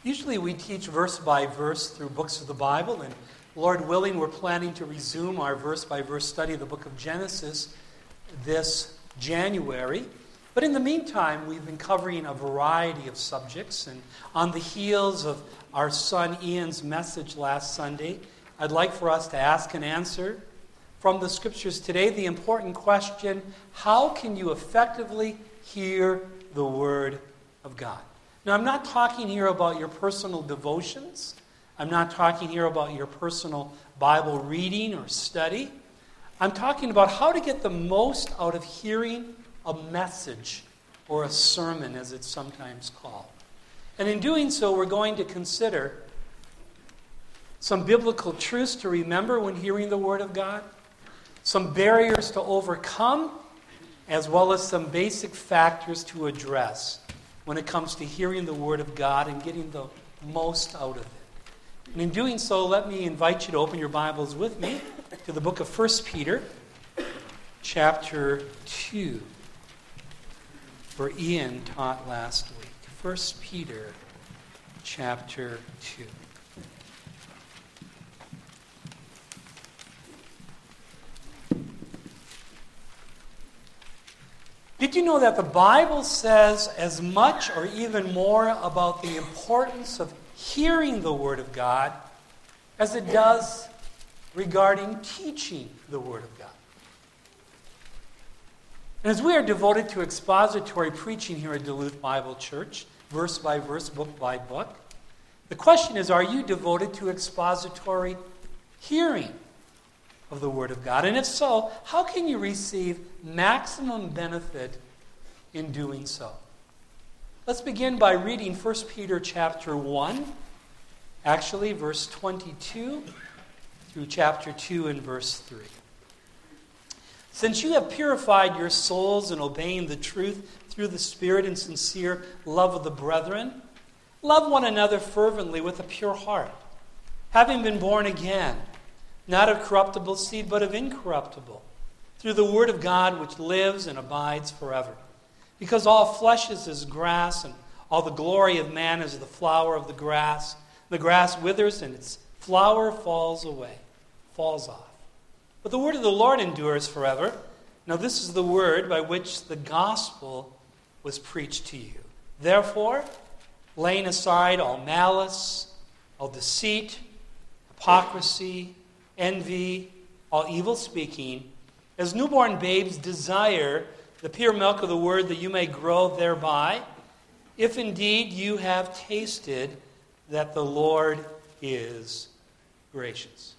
Usually we teach verse by verse through books of the Bible, and Lord willing, we're planning to resume our verse by verse study of the book of Genesis this January. But in the meantime, we've been covering a variety of subjects, and on the heels of our son Ian's message last Sunday, I'd like for us to ask and answer from the Scriptures today the important question, how can you effectively hear the Word of God? Now, I'm not talking here about your personal devotions. I'm not talking here about your personal Bible reading or study. I'm talking about how to get the most out of hearing a message or a sermon, as it's sometimes called. And in doing so, we're going to consider some biblical truths to remember when hearing the Word of God, some barriers to overcome, as well as some basic factors to address when it comes to hearing the Word of God and getting the most out of it. And in doing so, let me invite you to open your Bibles with me to the book of 1 Peter, chapter 2, where Ian taught last week. 1 Peter, chapter 2. Did you know that the Bible says as much or even more about the importance of hearing the Word of God as it does regarding teaching the Word of God? And as we are devoted to expository preaching here at Duluth Bible Church, verse by verse, book by book, the question is, are you devoted to expository hearing of the Word of God? And if so, how can you receive maximum benefit in doing so? Let's begin by reading 1 Peter chapter 1, actually verse 22 through chapter 2 and verse 3. Since you have purified your souls in obeying the truth through the Spirit and sincere love of the brethren, love one another fervently with a pure heart, having been born again, not of corruptible seed, but of incorruptible, through the Word of God which lives and abides forever. Because all flesh is as grass, and all the glory of man is the flower of the grass. The grass withers, and its flower falls off. But the word of the Lord endures forever. Now this is the word by which the gospel was preached to you. Therefore, laying aside all malice, all deceit, hypocrisy, envy, all evil speaking, as newborn babes desire the pure milk of the word that you may grow thereby, if indeed you have tasted that the Lord is gracious.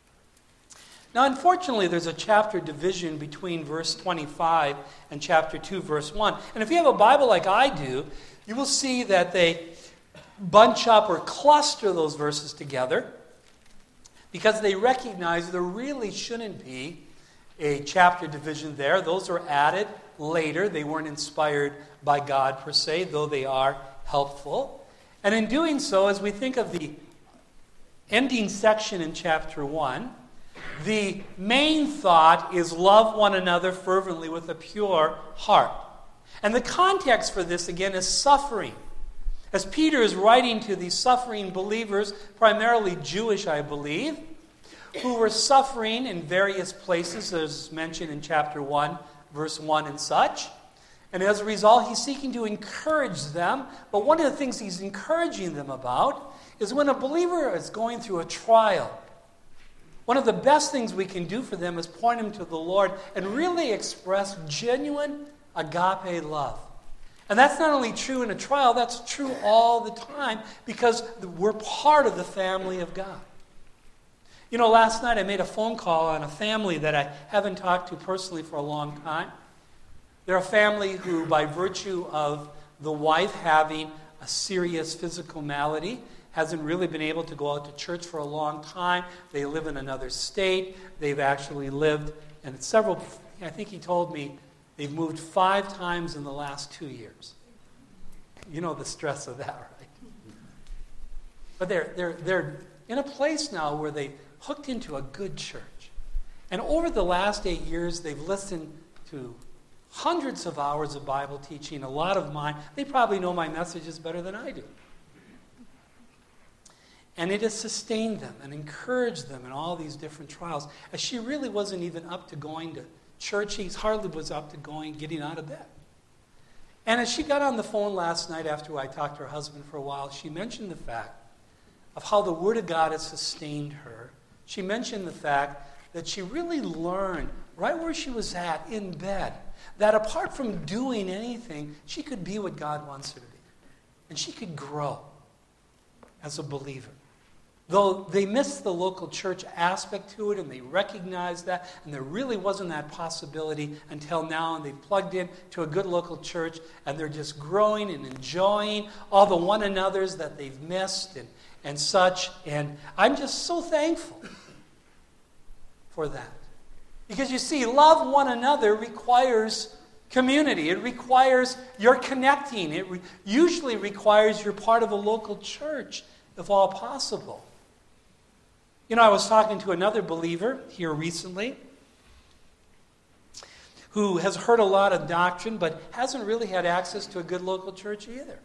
Now, unfortunately, there's a chapter division between verse 25 and chapter 2, verse 1. And if you have a Bible like I do, you will see that they bunch up or cluster those verses together because they recognize there really shouldn't be a chapter division there. Those are added later. They weren't inspired by God per se, though they are helpful. And in doing so, as we think of the ending section in chapter 1, the main thought is love one another fervently with a pure heart. And the context for this, again, is suffering. As Peter is writing to these suffering believers, primarily Jewish, I believe, who were suffering in various places, as mentioned in chapter 1, verse 1 and such. And as a result, he's seeking to encourage them. But one of the things he's encouraging them about is when a believer is going through a trial, one of the best things we can do for them is point them to the Lord and really express genuine agape love. And that's not only true in a trial, that's true all the time because we're part of the family of God. You know, last night I made a phone call on a family that I haven't talked to personally for a long time. They're a family who, by virtue of the wife having a serious physical malady, hasn't really been able to go out to church for a long time. They live in another state. They've actually lived in I think he told me, they've moved 5 times in the last 2 years. You know the stress of that, right? But they're in a place now where they hooked into a good church. And over the last 8 years, they've listened to hundreds of hours of Bible teaching, a lot of mine. They probably know my messages better than I do. And it has sustained them and encouraged them in all these different trials. As she really wasn't even up to going to church. He hardly was up to getting out of bed. And as she got on the phone last night after I talked to her husband for a while, she mentioned the fact of how the Word of God has sustained her. She mentioned the fact that she really learned right where she was at in bed that apart from doing anything, she could be what God wants her to be. And she could grow as a believer. Though they missed the local church aspect to it and they recognized that, and there really wasn't that possibility until now, and they've plugged in to a good local church, and they're just growing and enjoying all the one another's that they've missed and such. And I'm just so thankful for that. Because you see, love one another requires community. It requires your connecting. It usually requires you're part of a local church, if all possible. You know, I was talking to another believer here recently who has heard a lot of doctrine but hasn't really had access to a good local church either.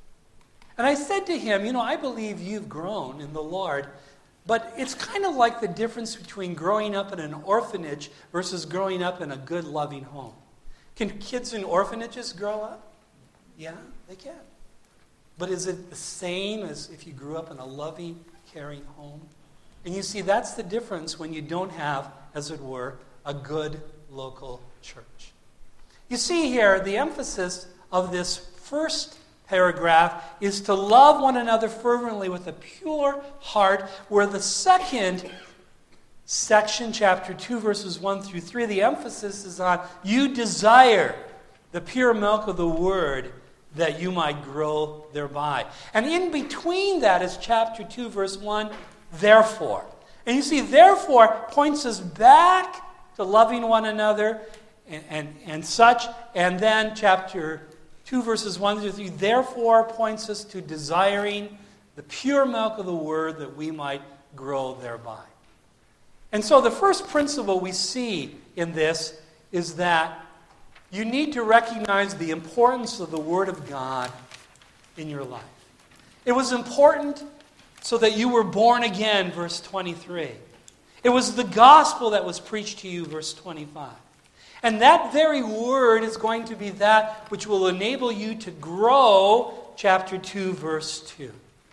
And I said to him, you know, I believe you've grown in the Lord, but it's kind of like the difference between growing up in an orphanage versus growing up in a good, loving home. Can kids in orphanages grow up? Yeah, they can. But is it the same as if you grew up in a loving, caring home? And you see, that's the difference when you don't have, as it were, a good local church. You see here, the emphasis of this first paragraph is to love one another fervently with a pure heart, where the second section, chapter 2, verses 1 through 3, the emphasis is on you desire the pure milk of the word that you might grow thereby. And in between that is chapter 2, verse 1, therefore. And you see, therefore points us back to loving one another and such. And then chapter 2, verses 1 through 3, therefore points us to desiring the pure milk of the word that we might grow thereby. And so the first principle we see in this is that you need to recognize the importance of the Word of God in your life. It was important so that you were born again, verse 23. It was the gospel that was preached to you, verse 25. And that very word is going to be that which will enable you to grow, chapter 2, verse 2.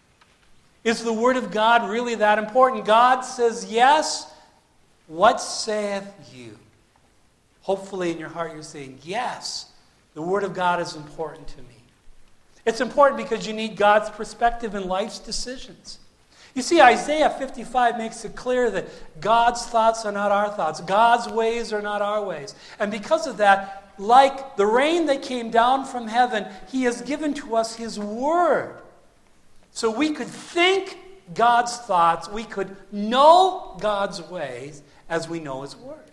Is the Word of God really that important? God says yes. What saith you? Hopefully in your heart you're saying, yes, the Word of God is important to me. It's important because you need God's perspective in life's decisions. You see, Isaiah 55 makes it clear that God's thoughts are not our thoughts. God's ways are not our ways. And because of that, like the rain that came down from heaven, He has given to us His Word. So we could think God's thoughts, we could know God's ways as we know His Word.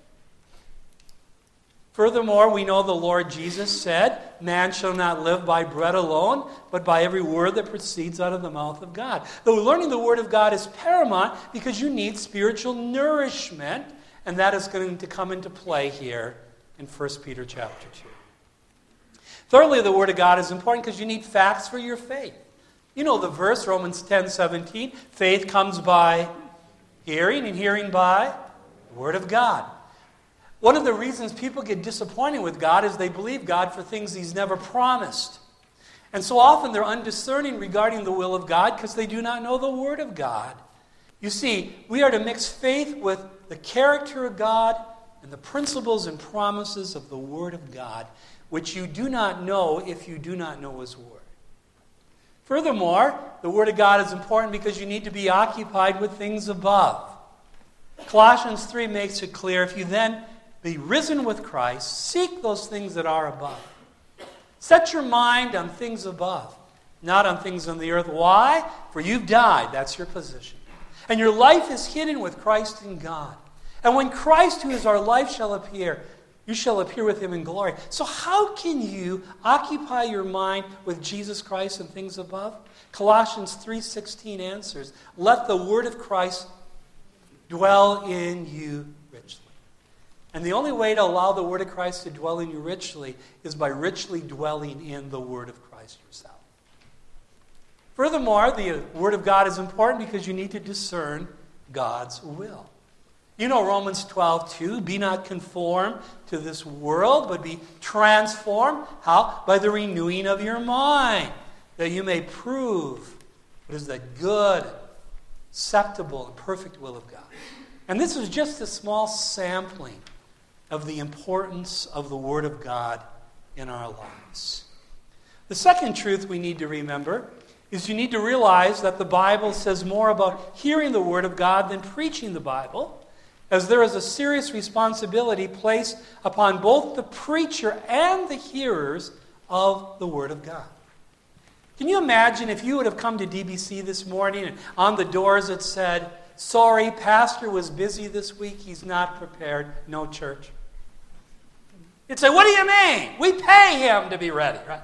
Furthermore, we know the Lord Jesus said, man shall not live by bread alone, but by every word that proceeds out of the mouth of God. Though learning the Word of God is paramount because you need spiritual nourishment, and that is going to come into play here in 1 Peter chapter 2. Thirdly, the Word of God is important because you need facts for your faith. You know the verse, Romans 10:17, faith comes by hearing, and hearing by the Word of God. One of the reasons people get disappointed with God is they believe God for things He's never promised. And so often they're undiscerning regarding the will of God because they do not know the Word of God. You see, we are to mix faith with the character of God and the principles and promises of the Word of God, which you do not know if you do not know His Word. Furthermore, the Word of God is important because you need to be occupied with things above. Colossians 3 makes it clear, if you then be risen with Christ, seek those things that are above. Set your mind on things above, not on things on the earth. Why? For you've died. That's your position. And your life is hidden with Christ in God. And when Christ, who is our life, shall appear, you shall appear with Him in glory. So how can you occupy your mind with Jesus Christ and things above? Colossians 3:16 answers, let the word of Christ dwell in you richly. And the only way to allow the word of Christ to dwell in you richly is by richly dwelling in the word of Christ yourself. Furthermore, the Word of God is important because you need to discern God's will. You know Romans 12:2, be not conformed to this world, but be transformed. How? By the renewing of your mind, that you may prove what is the good, acceptable, and perfect will of God. And this is just a small sampling of the importance of the Word of God in our lives. The second truth we need to remember is you need to realize that the Bible says more about hearing the Word of God than preaching the Bible, as there is a serious responsibility placed upon both the preacher and the hearers of the Word of God. Can you imagine if you would have come to DBC this morning and on the doors it said, sorry, pastor was busy this week, he's not prepared, no church. You'd say, what do you mean? We pay him to be ready, right?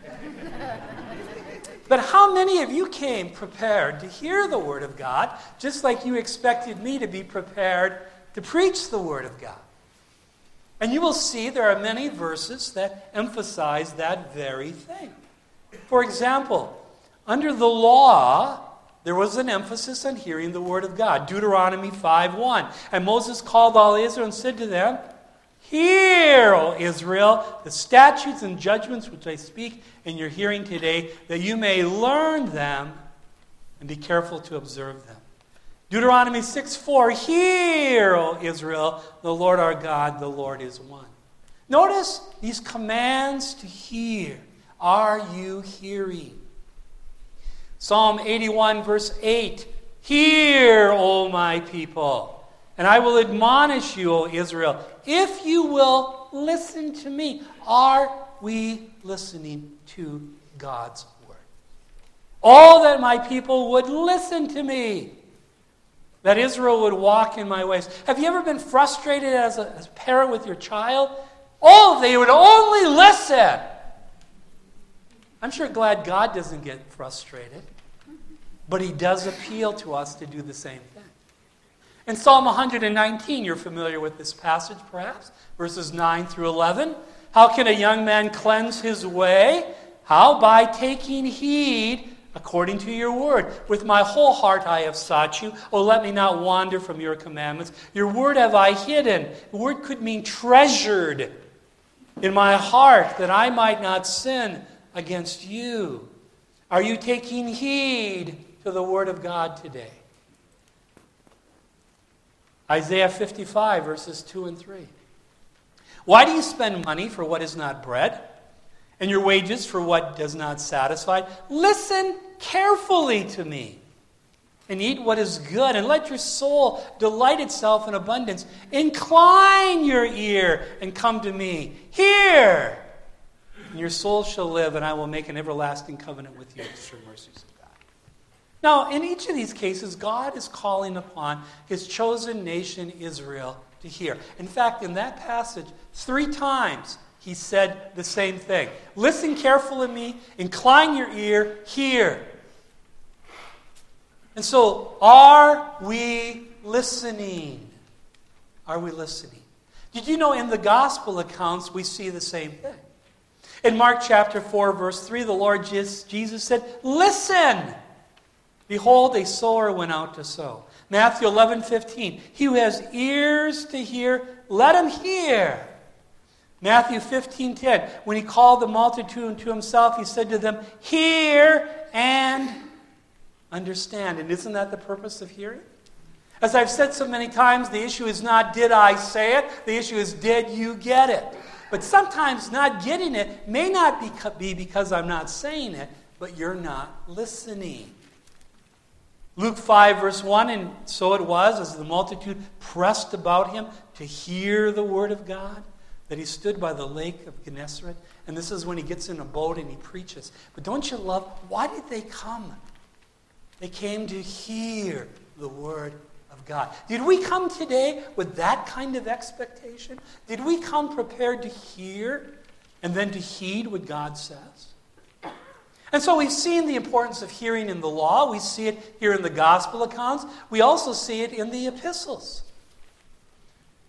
But how many of you came prepared to hear the Word of God, just like you expected me to be prepared to preach the Word of God? And you will see there are many verses that emphasize that very thing. For example, under the law, there was an emphasis on hearing the Word of God. Deuteronomy 5:1. And Moses called all Israel and said to them, hear, O Israel, the statutes and judgments which I speak in your hearing today, that you may learn them and be careful to observe them. Deuteronomy 6:4, hear, O Israel, the Lord our God, the Lord is one. Notice these commands to hear. Are you hearing? Psalm 81, verse 8, hear, O my people, and I will admonish you, O Israel, if you will listen to me. Are we listening to God's word? Oh, that my people would listen to me, that Israel would walk in my ways. Have you ever been frustrated as a parent with your child? Oh, they would only listen. I'm sure glad God doesn't get frustrated, but he does appeal to us to do the same thing. In Psalm 119, you're familiar with this passage perhaps, verses 9 through 11. How can a young man cleanse his way? How? By taking heed according to your word. With my whole heart I have sought you. Oh, let me not wander from your commandments. Your word have I hidden. The word could mean treasured in my heart, that I might not sin against you. Are you taking heed to the word of God today? Isaiah 55, verses 2 and 3. Why do you spend money for what is not bread, and your wages for what does not satisfy? Listen carefully to me, and eat what is good, and let your soul delight itself in abundance. Incline your ear and come to me. Hear, and your soul shall live, and I will make an everlasting covenant with you, the sure mercies of God. Now, in each of these cases, God is calling upon his chosen nation, Israel, to hear. In fact, in that passage, 3 times he said the same thing. Listen carefully to me, incline your ear, hear. And so, are we listening? Are we listening? Did you know in the gospel accounts we see the same thing? In Mark chapter 4, verse 3, the Lord Jesus said, listen! Behold, a sower went out to sow. Matthew 11:15, he who has ears to hear, let him hear. Matthew 15:10, when he called the multitude to himself, he said to them, hear and understand. And isn't that the purpose of hearing? As I've said so many times, the issue is not did I say it, the issue is did you get it. But sometimes not getting it may not be because I'm not saying it, but you're not listening. Luke 5, verse 1, and so it was, as the multitude pressed about him to hear the word of God, that he stood by the lake of Gennesaret. And this is when he gets in a boat and he preaches. But don't you love, why did they come? They came to hear the word of God. Did we come today with that kind of expectation? Did we come prepared to hear and then to heed what God says? And so we've seen the importance of hearing in the law. We see it here in the gospel accounts. We also see it in the epistles.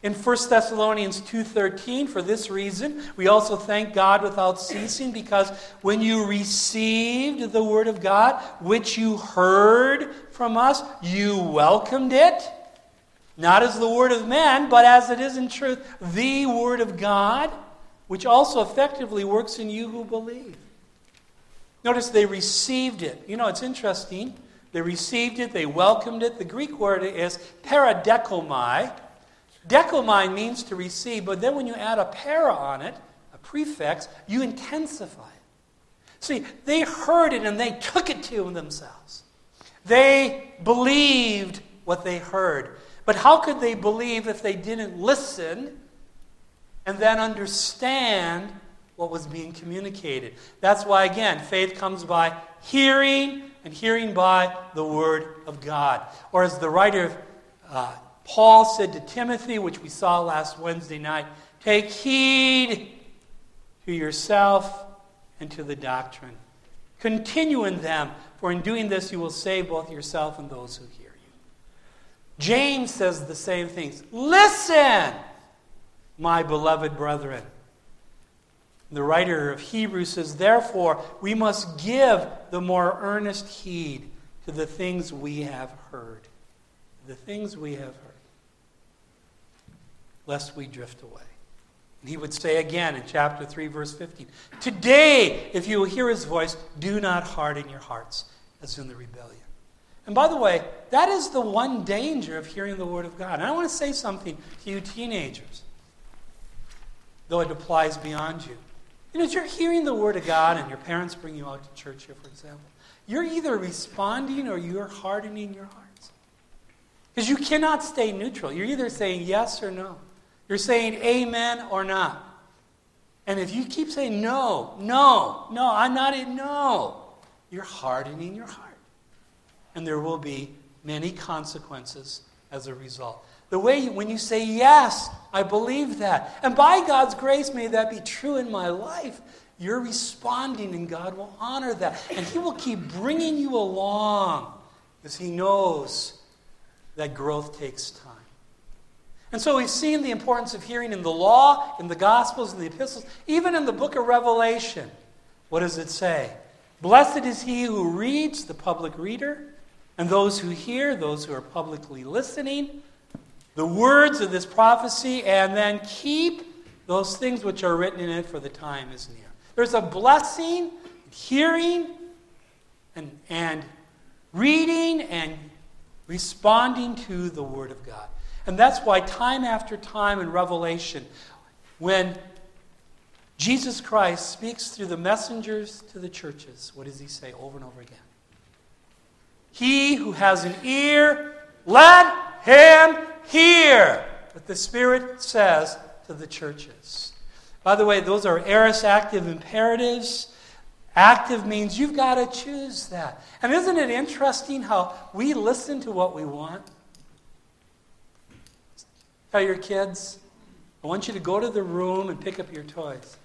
In 1 Thessalonians 2:13, for this reason, we also thank God without ceasing, because when you received the word of God, which you heard from us, you welcomed it, not as the word of man, but as it is in truth, the word of God, which also effectively works in you who believe. Notice they received it. You know, it's interesting. They received it, they welcomed it. The Greek word is paradekomai. Dekomai means to receive, but then when you add a para on it, a prefix, you intensify it. See, they heard it and they took it to themselves. They believed what they heard. But how could they believe if they didn't listen and then understand what was being communicated? That's why, again, faith comes by hearing, and hearing by the word of God. Or as the writer Paul said to Timothy, which we saw last Wednesday night, take heed to yourself and to the doctrine. Continue in them, for in doing this you will save both yourself and those who hear you. James says the same things. Listen, my beloved brethren. The writer of Hebrews says, therefore, we must give the more earnest heed to the things we have heard. The things we have heard. Lest we drift away. And he would say again in chapter 3, verse 15, today, if you will hear his voice, do not harden your hearts as in the rebellion. And by the way, that is the one danger of hearing the word of God. And I want to say something to you teenagers, though it applies beyond you. You know, as you're hearing the word of God and your parents bring you out to church here, for example, you're either responding or you're hardening your hearts. Because you cannot stay neutral. You're either saying yes or no. You're saying amen or not. And if you keep saying no, I'm not in, no, you're hardening your heart. And there will be many consequences as a result. The way when you say, yes, I believe that, and by God's grace may that be true in my life, you're responding and God will honor that. And he will keep bringing you along because he knows that growth takes time. And so we've seen the importance of hearing in the law, in the Gospels, in the epistles, even in the book of Revelation. What does it say? Blessed is he who reads, the public reader, and those who hear, those who are publicly listening, the words of this prophecy, and then keep those things which are written in it, for the time is near. There's a blessing, hearing, and reading, and responding to the Word of God. And that's why time after time in Revelation, when Jesus Christ speaks through the messengers to the churches, what does he say over and over again? He who has an ear, let him hear what the Spirit says to the churches. By the way, those are aorist active imperatives. Active means you've got to choose that. And isn't it interesting how we listen to what we want? Tell your kids, I want you to go to the room and pick up your toys.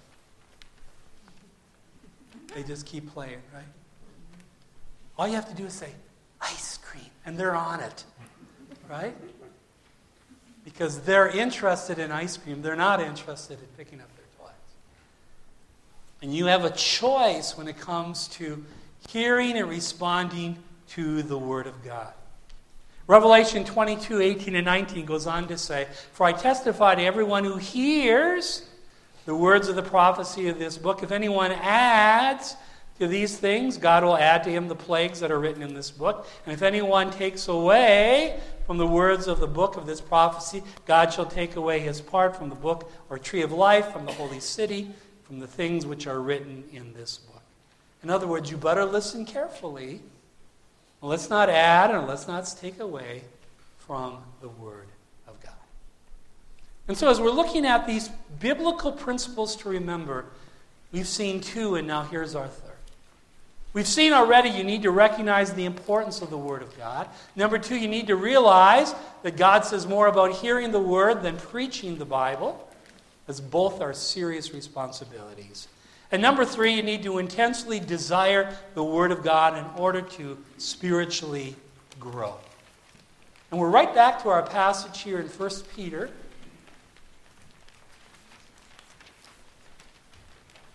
They just keep playing, right? All you have to do is say, ice cream, and they're on it, right? Because they're interested in ice cream. They're not interested in picking up their toys. And you have a choice when it comes to hearing and responding to the Word of God. Revelation 22, 18 and 19 goes on to say, for I testify to everyone who hears the words of the prophecy of this book. If anyone adds to these things, God will add to him the plagues that are written in this book. And if anyone takes away from the words of the book of this prophecy, God shall take away his part from the book or tree of life, from the holy city, from the things which are written in this book. In other words, you better listen carefully. Well, let's not add and let's not take away from the Word of God. And so as we're looking at these biblical principles to remember, we've seen two, and now here's our third. We've seen already you need to recognize the importance of the Word of God. Number two, you need to realize that God says more about hearing the Word than preaching the Bible, as both are serious responsibilities. And number three, you need to intensely desire the Word of God in order to spiritually grow. And we're right back to our passage here in 1 Peter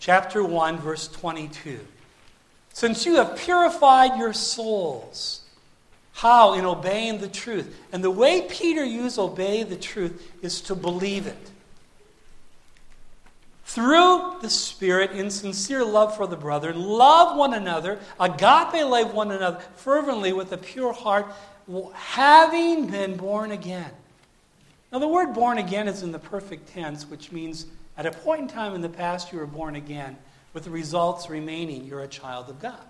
chapter 1, verse 22. Since you have purified your souls. How? In obeying the truth. And the way Peter used obey the truth is to believe it. Through the Spirit, in sincere love for the brethren, love one another, agape love one another fervently with a pure heart, having been born again. Now the word born again is in the perfect tense, which means at a point in time in the past you were born again, with the results remaining, you're a child of God.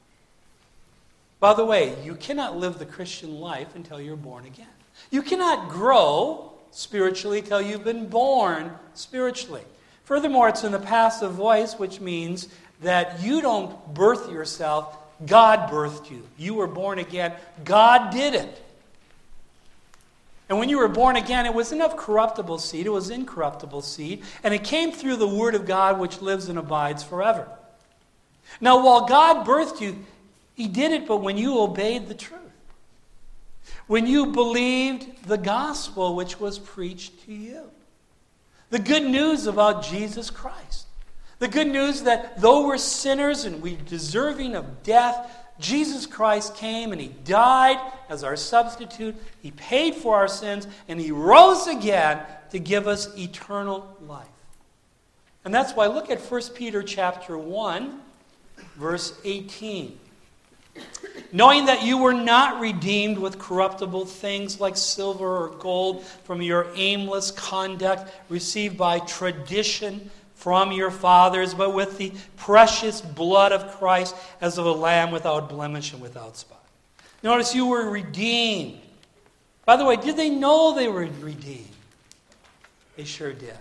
By the way, you cannot live the Christian life until you're born again. You cannot grow spiritually till you've been born spiritually. Furthermore, it's in the passive voice, which means that you don't birth yourself, God birthed you. You were born again, God did it. And when you were born again, it wasn't of corruptible seed, it was incorruptible seed, and it came through the Word of God which lives and abides forever. Now, while God birthed you, He did it, but when you obeyed the truth. When you believed the gospel which was preached to you. The good news about Jesus Christ. The good news that though we're sinners and we're deserving of death, Jesus Christ came and He died as our substitute. He paid for our sins and He rose again to give us eternal life. And that's why look at 1 Peter chapter 1, verse 18. Knowing that you were not redeemed with corruptible things like silver or gold from your aimless conduct received by tradition from your fathers, but with the precious blood of Christ as of a lamb without blemish and without spot. Notice you were redeemed. By the way, did they know they were redeemed? They sure did.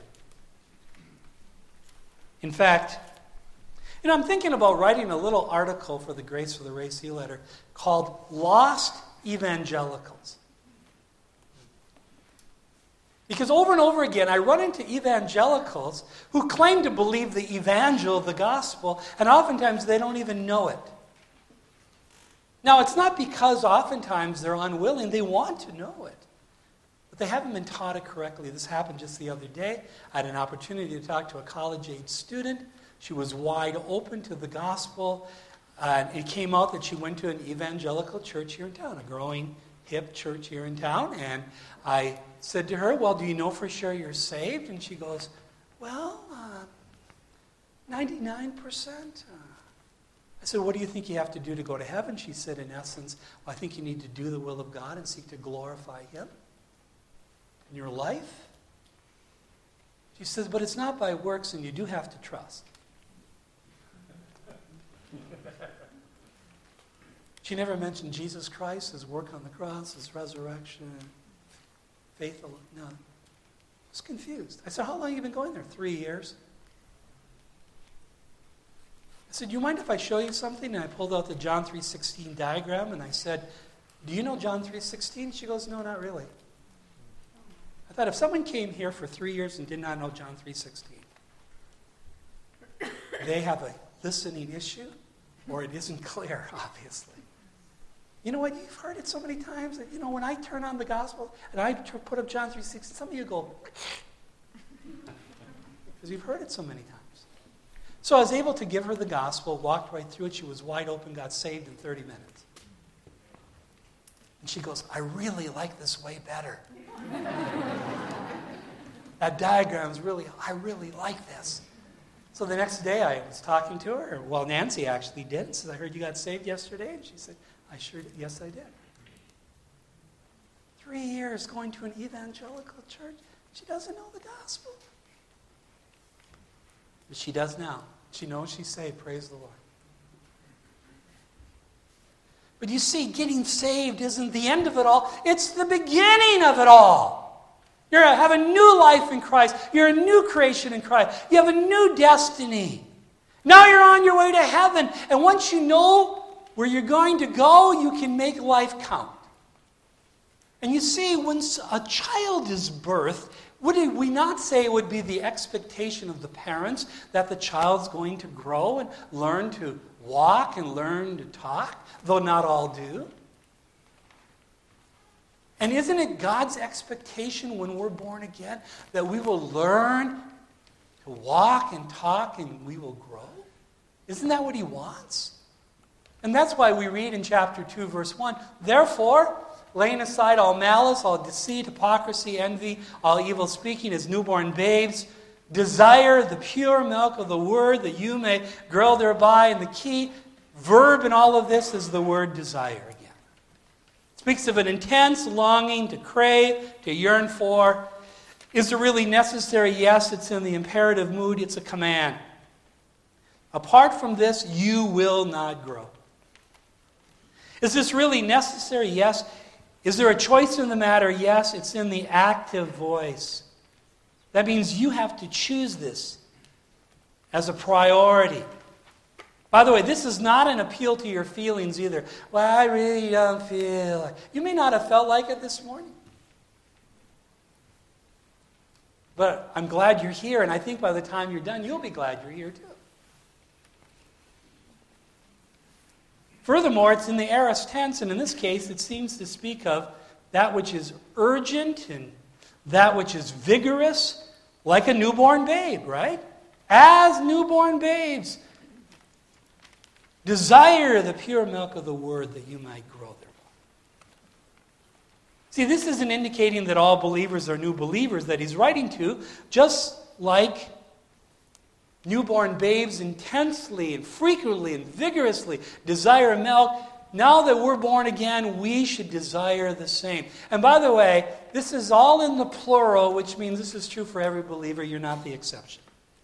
In fact, I'm thinking about writing a little article for the Grace for the Race e-letter called Lost Evangelicals. Because over and over again, I run into evangelicals who claim to believe the evangel of the gospel, and oftentimes they don't even know it. Now, it's not because oftentimes they're unwilling. They want to know it. But they haven't been taught it correctly. This happened just the other day. I had an opportunity to talk to a college-age student. She was wide open to the gospel. And it came out that she went to an evangelical church here in town, a growing, hip church here in town. And I said to her, well, do you know for sure you're saved? And she goes, well, 99%. I said, what do you think you have to do to go to heaven? She said, in essence, well, I think you need to do the will of God and seek to glorify Him in your life. She says, but it's not by works and you do have to trust. She never mentioned Jesus Christ, His work on the cross, His resurrection, faith alone. No. I was confused. I said, how long have you been going there? 3 years. I said, do you mind if I show you something? And I pulled out the John 3:16 diagram, and I said, do you know John 3:16? She goes, no, not really. I thought if someone came here for 3 years and did not know John 3:16, they have a listening issue, or it isn't clear, obviously. You know what? You've heard it so many times that, when I turn on the gospel and I put up John 3:16, some of you go, because you've heard it so many times. So I was able to give her the gospel, walked right through it. She was wide open, got saved in 30 minutes. And she goes, I really like this way better. That diagram's I really like this. So the next day I was talking to her. Well, Nancy actually did. And says, I heard you got saved yesterday. And she said, I sure did. Yes, I did. 3 years going to an evangelical church. She doesn't know the gospel. But she does now. She knows she's saved. Praise the Lord. But you see, getting saved isn't the end of it all. It's the beginning of it all. You have a new life in Christ. You're a new creation in Christ. You have a new destiny. Now you're on your way to heaven. And once you know where you're going to go, you can make life count. And you see, when a child is birthed, would we not say it would be the expectation of the parents that the child's going to grow and learn to walk and learn to talk, though not all do? And isn't it God's expectation when we're born again that we will learn to walk and talk and we will grow? Isn't that what he wants? And that's why we read in chapter 2, verse 1, therefore, laying aside all malice, all deceit, hypocrisy, envy, all evil speaking as newborn babes, desire the pure milk of the word that you may grow thereby. And the key verb in all of this is the word desire again. It speaks of an intense longing to crave, to yearn for. Is it really necessary? Yes, it's in the imperative mood. It's a command. Apart from this, you will not grow. Is this really necessary? Yes. Is there a choice in the matter? Yes. It's in the active voice. That means you have to choose this as a priority. By the way, this is not an appeal to your feelings either. Well, I really don't feel like. You may not have felt like it this morning. But I'm glad you're here, and I think by the time you're done, you'll be glad you're here too. Furthermore, it's in the aorist tense, and in this case, it seems to speak of that which is urgent and that which is vigorous, like a newborn babe, right? As newborn babes, desire the pure milk of the word that you might grow thereby. See, this isn't indicating that all believers are new believers that he's writing to, just like newborn babes intensely and frequently and vigorously desire milk. Now that we're born again, we should desire the same. And by the way, this is all in the plural, which means this is true for every believer. You're not the exception.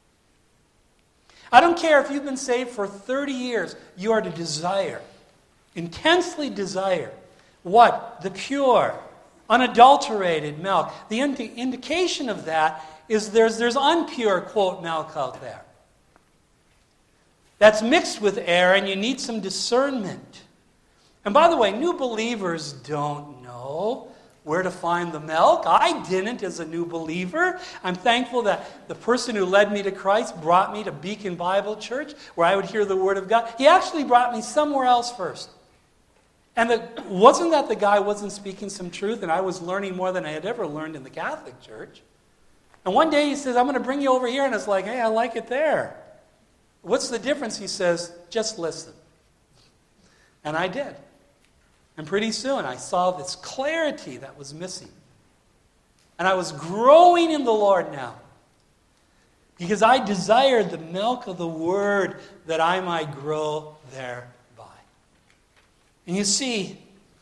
I don't care if you've been saved for 30 years, you are to desire, intensely desire, what? The pure, unadulterated milk. The indication of that is there's unpure, quote, milk out there. That's mixed with air, and you need some discernment. And by the way, new believers don't know where to find the milk. I didn't as a new believer. I'm thankful that the person who led me to Christ brought me to Beacon Bible Church, where I would hear the Word of God. He actually brought me somewhere else first. And wasn't that the guy wasn't speaking some truth, and I was learning more than I had ever learned in the Catholic Church. And one day he says, I'm going to bring you over here, and it's like, hey, I like it there. What's the difference? He says, just listen. And I did. And pretty soon I saw this clarity that was missing. And I was growing in the Lord now. Because I desired the milk of the Word that I might grow thereby. And you see,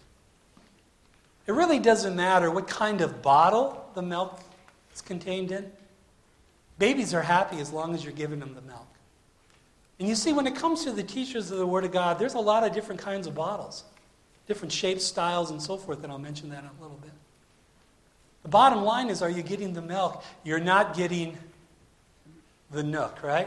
it really doesn't matter what kind of bottle the milk is contained in. Babies are happy as long as you're giving them the milk. And you see, when it comes to the teachers of the Word of God, there's a lot of different kinds of bottles. Different shapes, styles, and so forth, and I'll mention that in a little bit. The bottom line is, are you getting the milk? You're not getting the nook, right?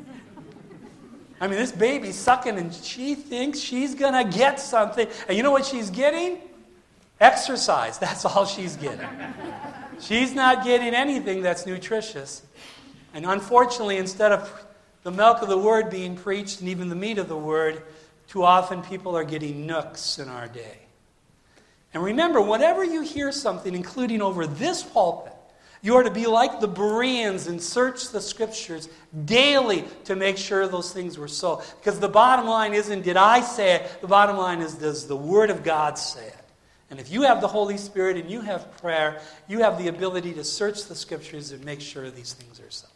I mean, this baby's sucking, and she thinks she's going to get something. And you know what she's getting? Exercise. That's all she's getting. She's not getting anything that's nutritious. And unfortunately, instead of the milk of the Word being preached, and even the meat of the Word, too often people are getting nooks in our day. And remember, whenever you hear something, including over this pulpit, you are to be like the Bereans and search the Scriptures daily to make sure those things were so. Because the bottom line isn't, did I say it? The bottom line is, does the Word of God say it? And if you have the Holy Spirit and you have prayer, you have the ability to search the Scriptures and make sure these things are so.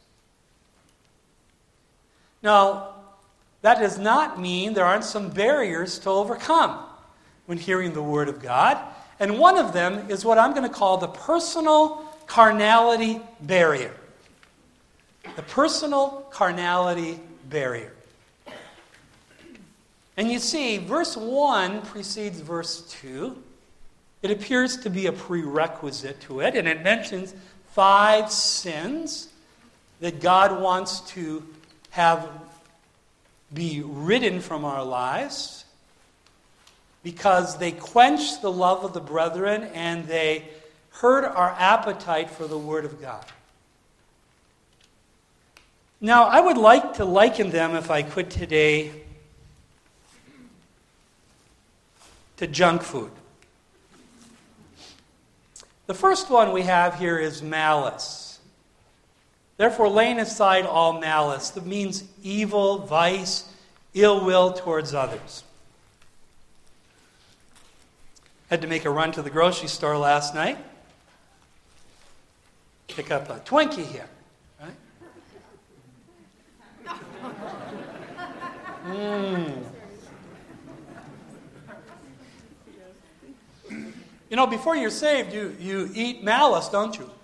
Now, that does not mean there aren't some barriers to overcome when hearing the Word of God. And one of them is what I'm going to call the personal carnality barrier. The personal carnality barrier. And you see, verse 1 precedes verse 2. It appears to be a prerequisite to it, and it mentions 5 sins that God wants to have be ridden from our lives because they quench the love of the brethren and they hurt our appetite for the Word of God. Now, I would like to liken them, if I could today, to junk food. The first one we have here is malice. Therefore, laying aside all malice, that means evil, vice, ill will towards others. Had to make a run to the grocery store last night. Pick up a Twinkie here, right? You know, before you're saved, you eat malice, don't you?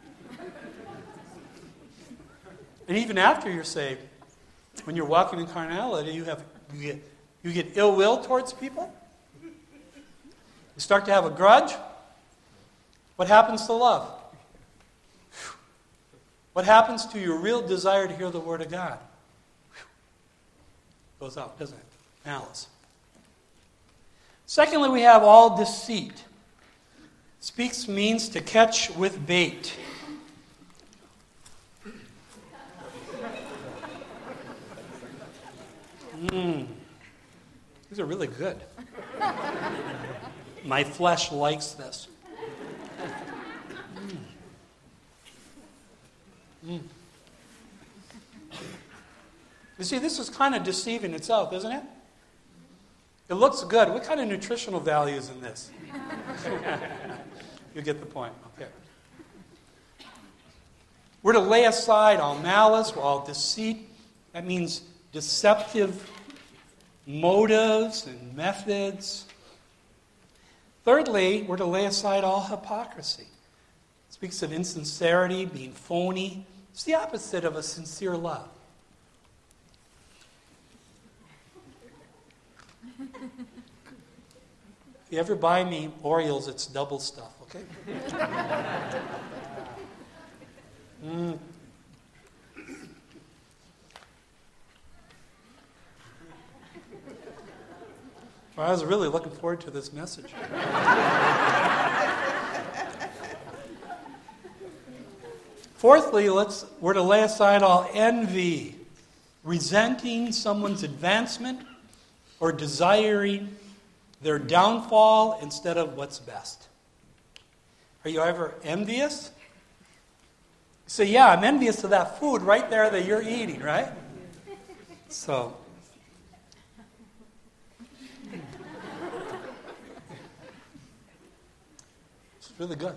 And even after you're saved, when you're walking in carnality, you get ill will towards people. You start to have a grudge. What happens to love? What happens to your real desire to hear the Word of God? Goes out, doesn't it? Malice. Secondly, we have all deceit. Speaks means to catch with bait. These are really good. My flesh likes this. You see, this is kind of deceiving itself, isn't it? It looks good. What kind of nutritional value is in this? You get the point. Okay. We're to lay aside all malice, all deceit. That means deceptive motives and methods. Thirdly, we're to lay aside all hypocrisy. It speaks of insincerity, being phony. It's the opposite of a sincere love. If you ever buy me Orioles, it's double stuff, okay? Well, I was really looking forward to this message. Fourthly, we're to lay aside all envy, resenting someone's advancement or desiring their downfall instead of what's best. Are you ever envious? You say, yeah, I'm envious of that food right there that you're eating, right? So, it's really good.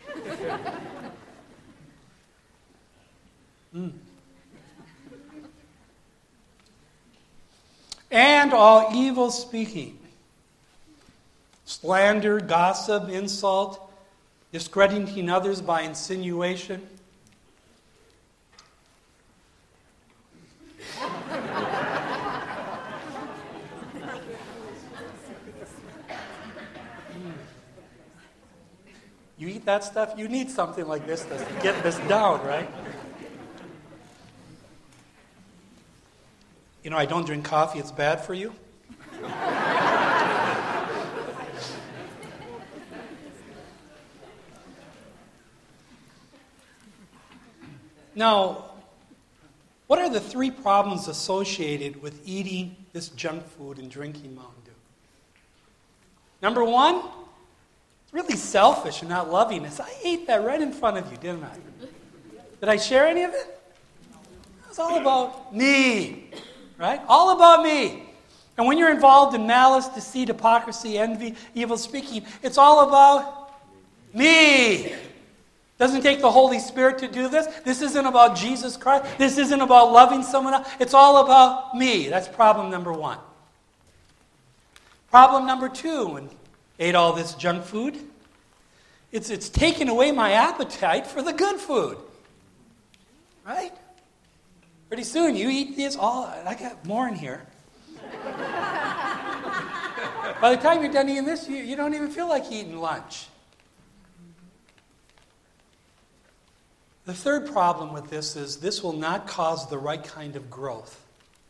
And all evil speaking, slander, gossip, insult, discrediting others by insinuation. You eat that stuff, you need something like this to get this down, right? You know, I don't drink coffee, it's bad for you. Now, what are the three problems associated with eating this junk food and drinking Mountain Dew? Number one, it's really selfish and not loving. I ate that right in front of you, didn't I? Did I share any of it? It was all about me, right? All about me. And when you're involved in malice, deceit, hypocrisy, envy, evil speaking, it's all about me. Doesn't take the Holy Spirit to do this. This isn't about Jesus Christ. This isn't about loving someone else. It's all about me. That's problem number one. Problem number two, when I ate all this junk food, it's taken away my appetite for the good food. Right? Pretty soon you eat this all. I got more in here. By the time you're done eating this, you don't even feel like eating lunch. The third problem with this is this will not cause the right kind of growth.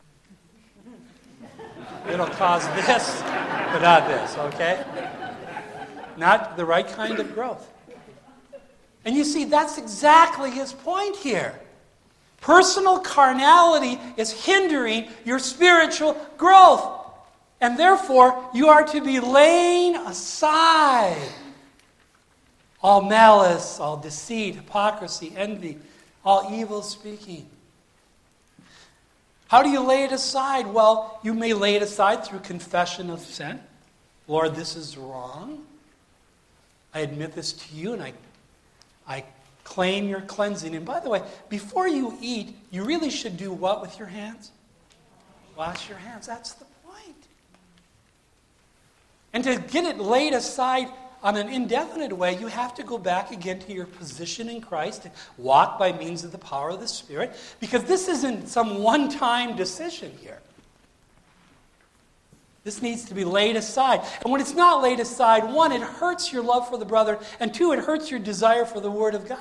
It'll cause this, but not this, okay? Not the right kind of growth. And you see, that's exactly his point here. Personal carnality is hindering your spiritual growth. And therefore, you are to be laying aside all malice, all deceit, hypocrisy, envy, all evil speaking. How do you lay it aside? Well, you may lay it aside through confession of sin. Lord, this is wrong. I admit this to you, and I claim your cleansing. And by the way, before you eat, you really should do what with your hands? Wash your hands. That's the point. And to get it laid aside on an indefinite way, you have to go back again to your position in Christ and walk by means of the power of the Spirit, because this isn't some one-time decision here. This needs to be laid aside. And when it's not laid aside, one, it hurts your love for the brother, and two, it hurts your desire for the Word of God.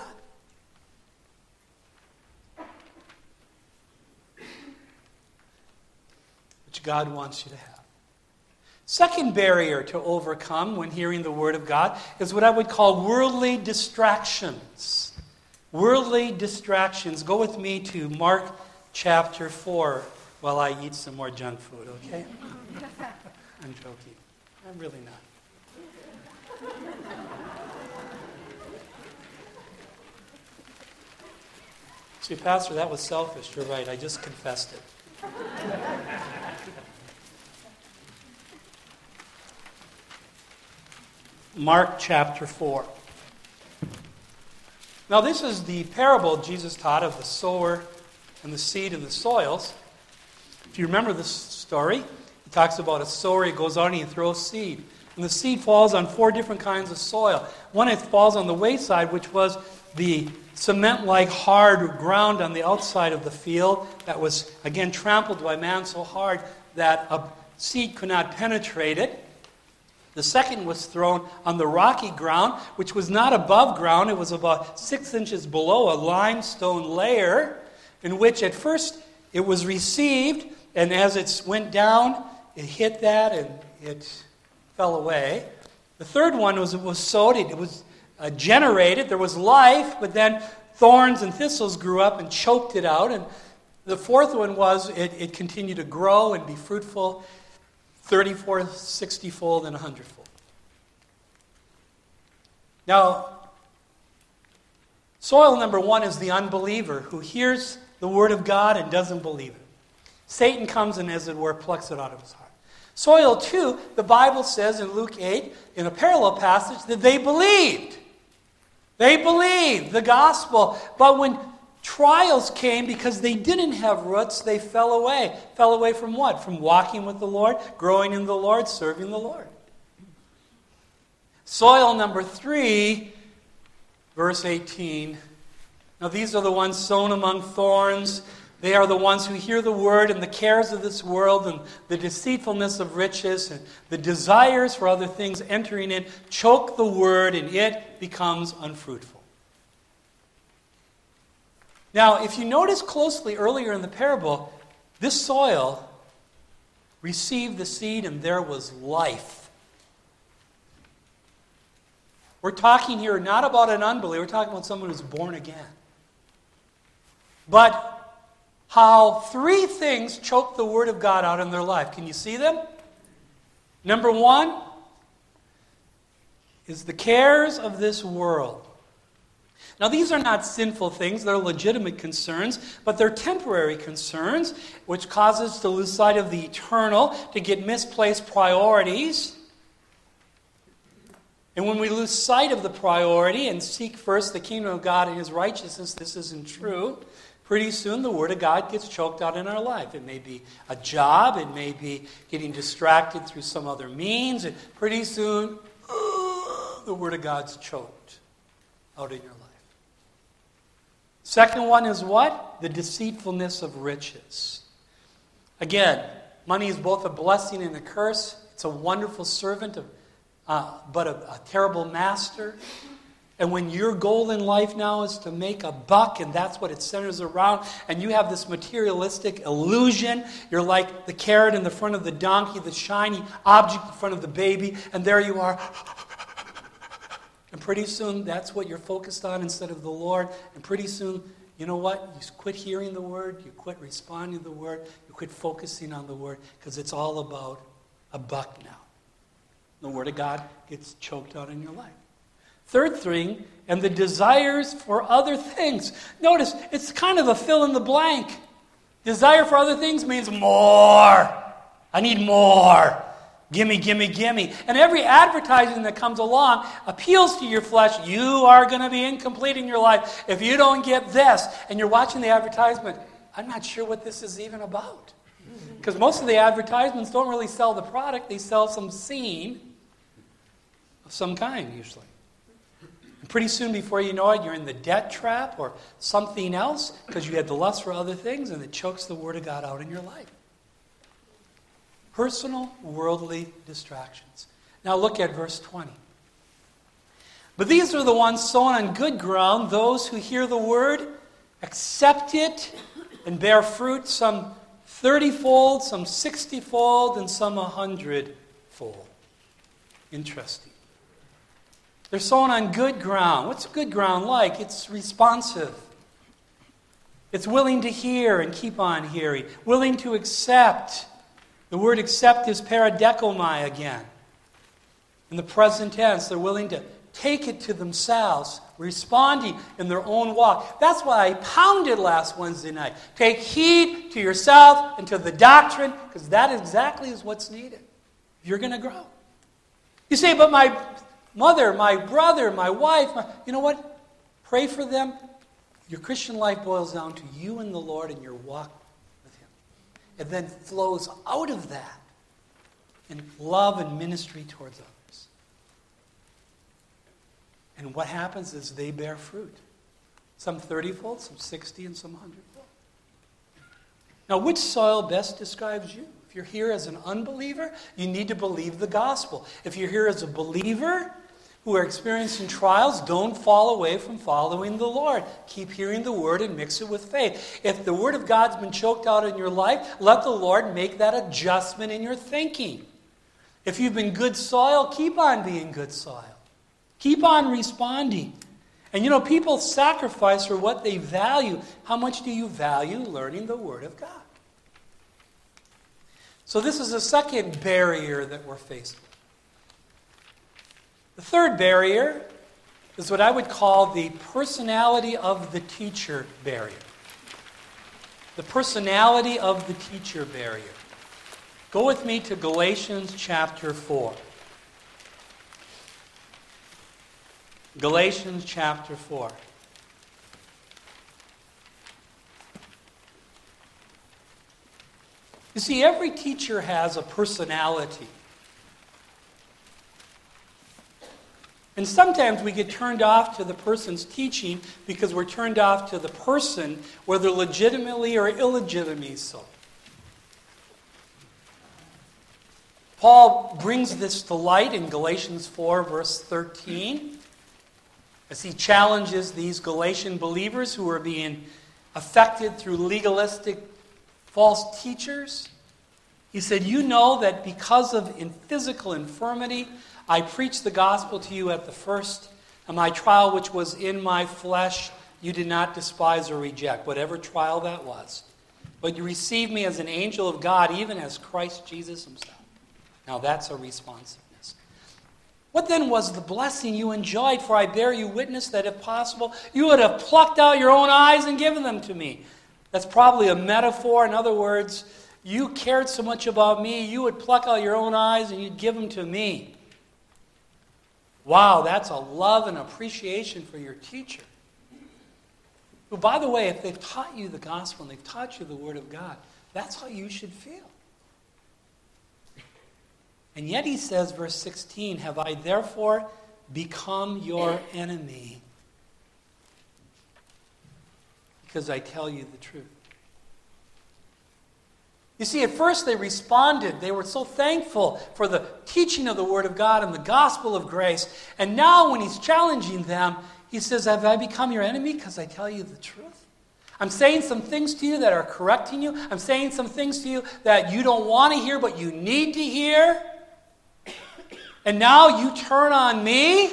Which God wants you to have. Second barrier to overcome when hearing the Word of God is what I would call worldly distractions. Worldly distractions. Go with me to Mark chapter 4 while I eat some more junk food, okay? I'm joking. I'm really not. See, Pastor, that was selfish. You're right. I just confessed it. Mark chapter 4. Now, this is the parable Jesus taught of the sower and the seed and the soils. If you remember this story, he talks about a sower. He goes out and he throws seed. And the seed falls on 4 different kinds of soil. One, it falls on the wayside, which was the cement-like hard ground on the outside of the field that was, again, trampled by man so hard that a seed could not penetrate it. The second was thrown on the rocky ground, which was not above ground. It was about 6 inches below a limestone layer, in which at first it was received, and as it went down, it hit that and it fell away. The third one was sowed. It was generated. There was life, but then thorns and thistles grew up and choked it out. And the fourth one was it continued to grow and be fruitful, 34, 60-fold, and 100-fold. Now, soil number 1 is the unbeliever who hears the Word of God and doesn't believe it. Satan comes and, as it were, plucks it out of his heart. Soil 2, the Bible says in Luke 8, in a parallel passage, that they believed. They believed the gospel. But when trials came, because they didn't have roots, they fell away. Fell away from what? From walking with the Lord, growing in the Lord, serving the Lord. Soil number 3, verse 18. Now these are the ones sown among thorns. They are the ones who hear the word, and the cares of this world and the deceitfulness of riches and the desires for other things entering in choke the word, and it becomes unfruitful. Now, if you notice closely earlier in the parable, this soil received the seed and there was life. We're talking here not about an unbeliever, we're talking about someone who's born again. But how 3 things choke the Word of God out in their life. Can you see them? Number 1 is the cares of this world. Now, these are not sinful things. They're legitimate concerns, but they're temporary concerns, which cause us to lose sight of the eternal, to get misplaced priorities. And when we lose sight of the priority and seek first the kingdom of God and His righteousness, this isn't true. Pretty soon the Word of God gets choked out in our life. It may be a job. It may be getting distracted through some other means. And pretty soon, the Word of God's choked out in your life. Second one is what? The deceitfulness of riches. Again, money is both a blessing and a curse. It's a wonderful servant, but a terrible master. And when your goal in life now is to make a buck, and that's what it centers around, and you have this materialistic illusion, you're like the carrot in the front of the donkey, the shiny object in front of the baby, and there you are. And pretty soon, that's what you're focused on instead of the Lord. And pretty soon, you know what? You quit hearing the Word, you quit responding to the Word, you quit focusing on the Word, because it's all about a buck now. The Word of God gets choked out in your life. Third thing, and the desires for other things. Notice, it's kind of a fill in the blank. Desire for other things means more. I need more. Gimme, gimme, gimme. And every advertising that comes along appeals to your flesh. You are going to be incomplete in your life if you don't get this. And you're watching the advertisement. I'm not sure what this is even about. Because most of the advertisements don't really sell the product. They sell some scene of some kind, usually. And pretty soon, before you know it, you're in the debt trap or something else because you had the lust for other things, and it chokes the Word of God out in your life. Personal, worldly distractions. Now look at verse 20. But these are the ones sown on good ground, those who hear the word, accept it, and bear fruit, some 30-fold, some 60-fold, and some 100-fold. Interesting. They're sown on good ground. What's good ground like? It's responsive. It's willing to hear and keep on hearing. Willing to accept. The word accept is paradekomai again. In the present tense, they're willing to take it to themselves, responding in their own walk. That's why I pounded last Wednesday night. Take heed to yourself and to the doctrine, because that exactly is what's needed. You're going to grow. You say, but my mother, my brother, my wife, you know what? Pray for them. Your Christian life boils down to you and the Lord and your walk with Him. It then flows out of that in love and ministry towards others. And what happens is they bear fruit. Some 30-fold, some 60, and some 100-fold. Now, which soil best describes you? If you're here as an unbeliever, you need to believe the gospel. If you're here as a believer who are experiencing trials, don't fall away from following the Lord. Keep hearing the word and mix it with faith. If the word of God's been choked out in your life, let the Lord make that adjustment in your thinking. If you've been good soil, keep on being good soil. Keep on responding. And you know, people sacrifice for what they value. How much do you value learning the Word of God? So this is the second barrier that we're faced with. The third barrier is what I would call the personality of the teacher barrier. The personality of the teacher barrier. Go with me to Galatians chapter 4. Galatians chapter 4. You see, every teacher has a personality. And sometimes we get turned off to the person's teaching because we're turned off to the person, whether legitimately or illegitimately so. Paul brings this to light in Galatians 4, verse 13. As he challenges these Galatian believers who are being affected through legalistic false teachers, he said, you know that because of physical infirmity, I preached the gospel to you at the first, and my trial which was in my flesh, you did not despise or reject, whatever trial that was. But you received me as an angel of God, even as Christ Jesus himself. Now that's a responsiveness. What then was the blessing you enjoyed? For I bear you witness that if possible, you would have plucked out your own eyes and given them to me. That's probably a metaphor. In other words, you cared so much about me, you would pluck out your own eyes and you'd give them to me. Wow, that's a love and appreciation for your teacher. Who, by the way, if they've taught you the gospel and they've taught you the Word of God, that's how you should feel. And yet he says, verse 16, have I therefore become your enemy? Because I tell you the truth. You see, at first they responded. They were so thankful for the teaching of the Word of God and the gospel of grace. And now when he's challenging them, he says, have I become your enemy because I tell you the truth? I'm saying some things to you that are correcting you. I'm saying some things to you that you don't want to hear, but you need to hear. And now you turn on me?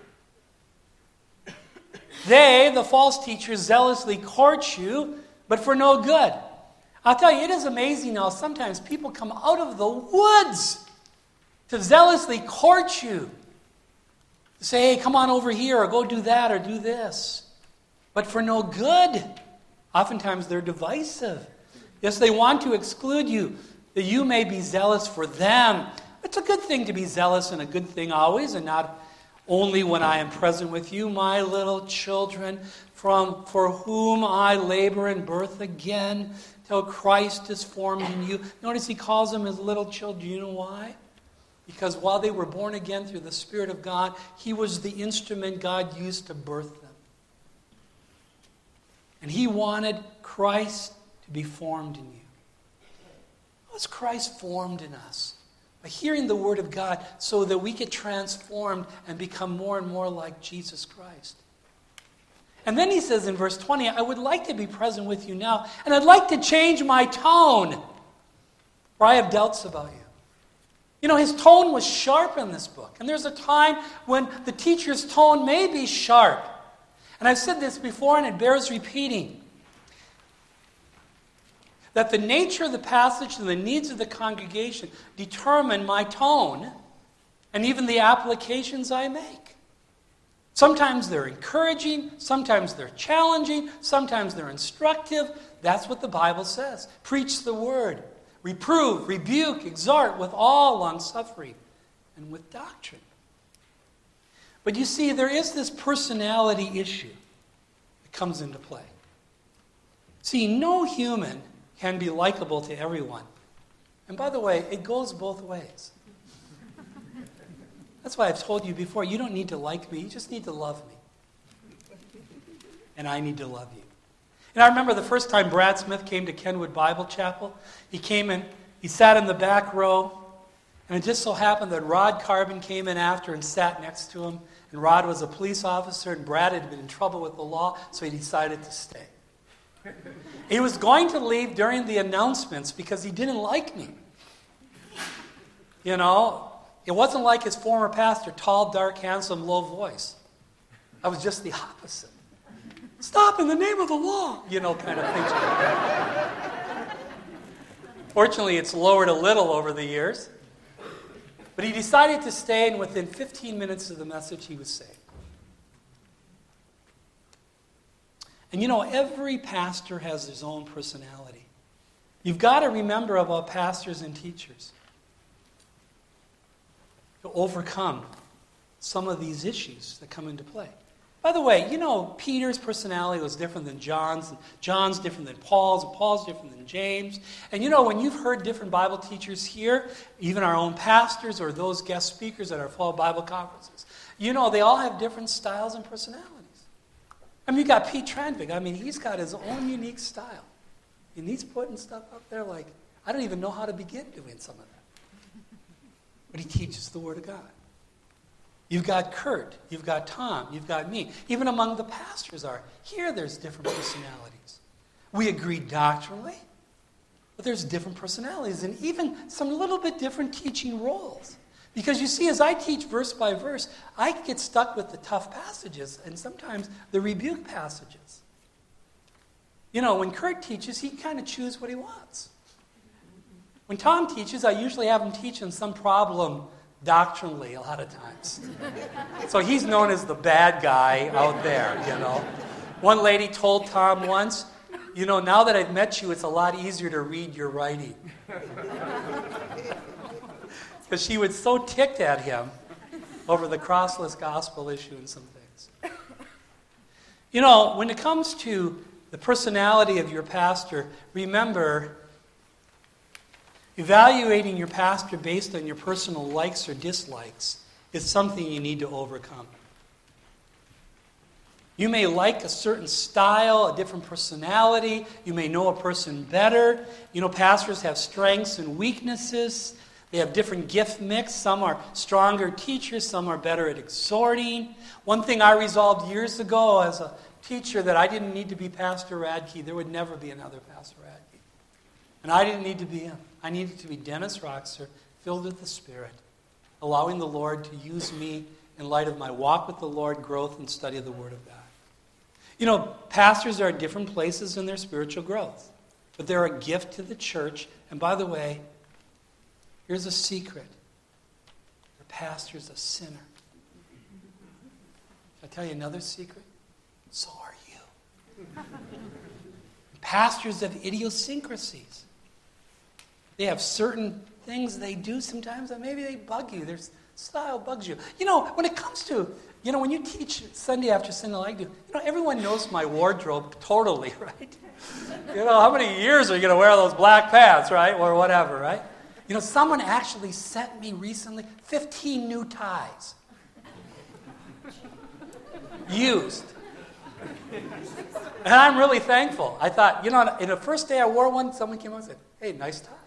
They, the false teachers, zealously court you, but for no good. I'll tell you, it is amazing how sometimes people come out of the woods to zealously court you. Say, hey, come on over here, or go do that, or do this. But for no good. Oftentimes they're divisive. Yes, they want to exclude you, that you may be zealous for them. It's a good thing to be zealous, and a good thing always, and not only when I am present with you, my little children, for whom I labor in birth again, till Christ is formed in you. Notice he calls them his little children. Do you know why? Because while they were born again through the Spirit of God, he was the instrument God used to birth them. And he wanted Christ to be formed in you. How is Christ formed in us? By hearing the Word of God so that we get transformed and become more and more like Jesus Christ. And then he says in verse 20, I would like to be present with you now, and I'd like to change my tone, for I have doubts about you. You know, his tone was sharp in this book. And there's a time when the teacher's tone may be sharp. And I've said this before, and it bears repeating. That the nature of the passage and the needs of the congregation determine my tone and even the applications I make. Sometimes they're encouraging, sometimes they're challenging, sometimes they're instructive. That's what the Bible says. Preach the word. Reprove, rebuke, exhort with all long-suffering and with doctrine. But you see, there is this personality issue that comes into play. See, no human can be likable to everyone. And by the way, it goes both ways. That's why I've told you before, you don't need to like me, you just need to love me. And I need to love you. And I remember the first time Brad Smith came to Kenwood Bible Chapel. He came in, he sat in the back row, and it just so happened that Rod Carbon came in after and sat next to him. And Rod was a police officer, and Brad had been in trouble with the law, so he decided to stay. He was going to leave during the announcements because he didn't like me. You know, it wasn't like his former pastor, tall, dark, handsome, low voice. I was just the opposite. Stop in the name of the law, you know, kind of thing. Fortunately, it's lowered a little over the years. But he decided to stay, and within 15 minutes of the message, he was saved. And you know, every pastor has his own personality. You've got to remember about pastors and teachers to overcome some of these issues that come into play. By the way, you know, Peter's personality was different than John's, and John's different than Paul's, and Paul's different than James. And you know, when you've heard different Bible teachers here, even our own pastors or those guest speakers at our fall Bible conferences, you know, they all have different styles and personalities. I mean, you got Pete Tranvik. I mean, he's got his own unique style. And he's putting stuff up there like, I don't even know how to begin doing some of that. But he teaches the Word of God. You've got Kurt, you've got Tom, you've got me. Even among the pastors there's different personalities. We agree doctrinally, but there's different personalities and even some little bit different teaching roles. Because you see, as I teach verse by verse, I get stuck with the tough passages and sometimes the rebuke passages. You know, when Kurt teaches, he kind of chooses what he wants. When Tom teaches, I usually have him teach on some problem doctrinally a lot of times. So he's known as the bad guy out there, you know. One lady told Tom once, you know, now that I've met you, it's a lot easier to read your writing. Because she was so ticked at him over the crossless gospel issue and some things. You know, when it comes to the personality of your pastor, remember, evaluating your pastor based on your personal likes or dislikes is something you need to overcome. You may like a certain style, a different personality. You may know a person better. You know, pastors have strengths and weaknesses. They have different gift mix. Some are stronger teachers. Some are better at exhorting. One thing I resolved years ago as a teacher that I didn't need to be Pastor Radke. There would never be another Pastor Radke. And I didn't need to be him. I needed to be Dennis Roxer, filled with the Spirit, allowing the Lord to use me in light of my walk with the Lord, growth, and study of the Word of God. You know, pastors are at different places in their spiritual growth. But they're a gift to the church. And by the way, here's a secret. Your pastor's a sinner. tell you another secret? So are you. Pastors have idiosyncrasies. They have certain things they do sometimes that maybe they bug you. Their style bugs you. When it comes to, when you teach Sunday after Sunday like I do, everyone knows my wardrobe totally, right? How many years are you going to wear those black pants, right? Or whatever, right? Someone actually sent me recently 15 new ties. Used. And I'm really thankful. I thought, in the first day I wore one, someone came up and said, "Hey, nice tie."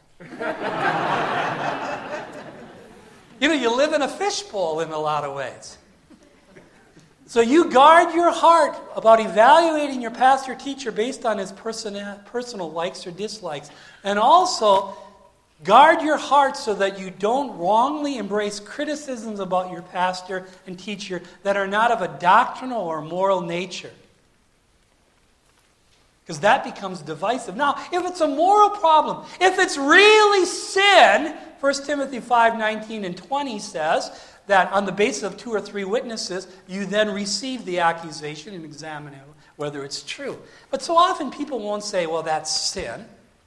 You live in a fishbowl in a lot of ways. So you guard your heart about evaluating your pastor or teacher based on his personal likes or dislikes. And also, guard your heart so that you don't wrongly embrace criticisms about your pastor and teacher that are not of a doctrinal or moral nature. Because that becomes divisive. Now, if it's a moral problem, if it's really sin, 1 Timothy 5:19 and 20 says that on the basis of 2 or 3 witnesses, you then receive the accusation and examine whether it's true. But so often people won't say, well, that's sin.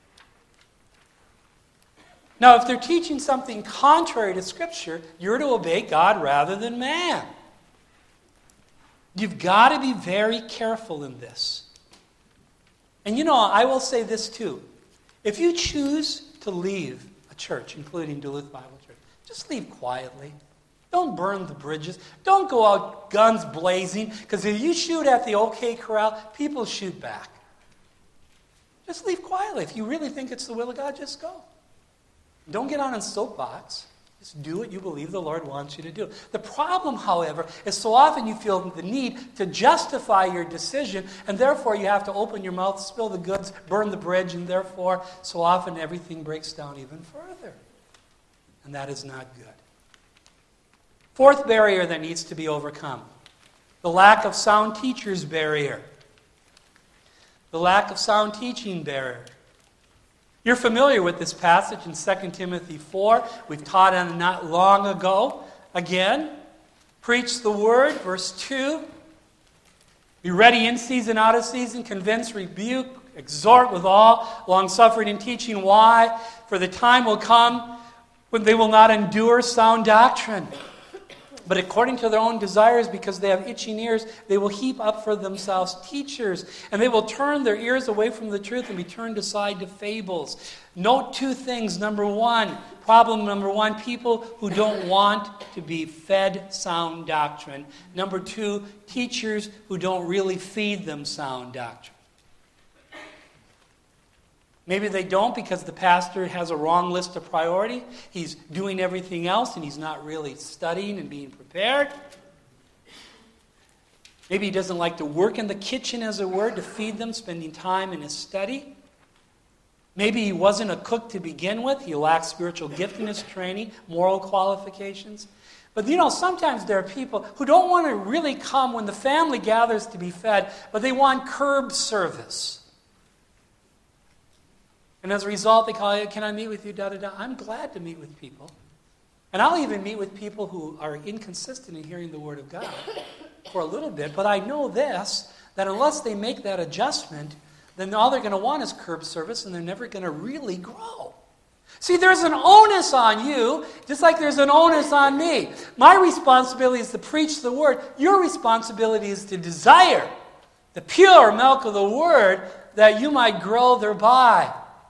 Now, if they're teaching something contrary to Scripture, you're to obey God rather than man. You've got to be very careful in this. And I will say this too. If you choose to leave a church, including Duluth Bible Church, just leave quietly. Don't burn the bridges. Don't go out guns blazing, because if you shoot at the OK Corral, people shoot back. Just leave quietly. If you really think it's the will of God, just go. Don't get on a soapbox. Just do what you believe the Lord wants you to do. The problem, however, is so often you feel the need to justify your decision, and therefore you have to open your mouth, spill the goods, burn the bridge, and therefore so often everything breaks down even further. And that is not good. Fourth barrier that needs to be overcome: the lack of sound teachers barrier. The lack of sound teaching barrier. You're familiar with this passage in 2 Timothy 4. We've taught on it not long ago. Again, preach the word, verse 2. Be ready in season, out of season, convince, rebuke, exhort with all long-suffering and teaching. Why? For the time will come when they will not endure sound doctrine. But according to their own desires, because they have itching ears, they will heap up for themselves teachers. And they will turn their ears away from the truth and be turned aside to fables. Note 2 things. Problem number one, people who don't want to be fed sound doctrine. Number 2, teachers who don't really feed them sound doctrine. Maybe they don't because the pastor has a wrong list of priority. He's doing everything else and he's not really studying and being prepared. Maybe he doesn't like to work in the kitchen, as it were, to feed them, spending time in his study. Maybe he wasn't a cook to begin with. He lacks spiritual giftedness, training, moral qualifications. But sometimes there are people who don't want to really come when the family gathers to be fed, but they want curb service. And as a result, they call you, "Can I meet with you? Da-da-da." I'm glad to meet with people. And I'll even meet with people who are inconsistent in hearing the Word of God for a little bit. But I know this, that unless they make that adjustment, then all they're going to want is curb service, and they're never going to really grow. See, there's an onus on you, just like there's an onus on me. My responsibility is to preach the Word. Your responsibility is to desire the pure milk of the Word, that you might grow thereby.